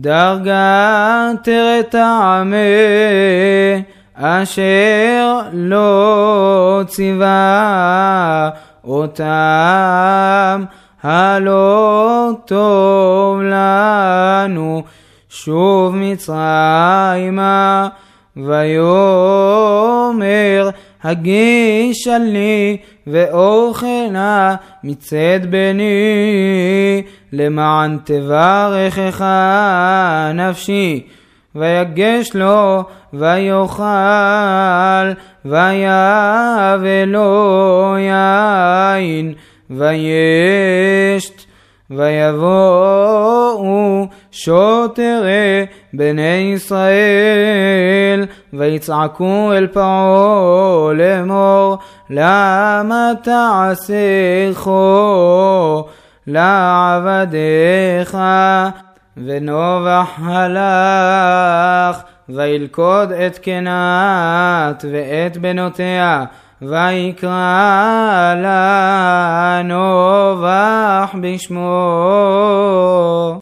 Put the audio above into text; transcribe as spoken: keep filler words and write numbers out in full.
דרגה תרת העמי אשר לא ציווה אותם הלא טוב לנו שוב מצרימה ויאמר הגיש לי ואוכלה מצד בני למען תברכך נפשי ויגש לו ויאכל ויבא לו יין וישת ויבואו שוטרי בני ישראל ויצעקו אל פרעה לאמור למה תעשה כה לעבדיך ונובח הלך וילכוד את קנת ואת בנותיה ויקרא לה נובח בשמו.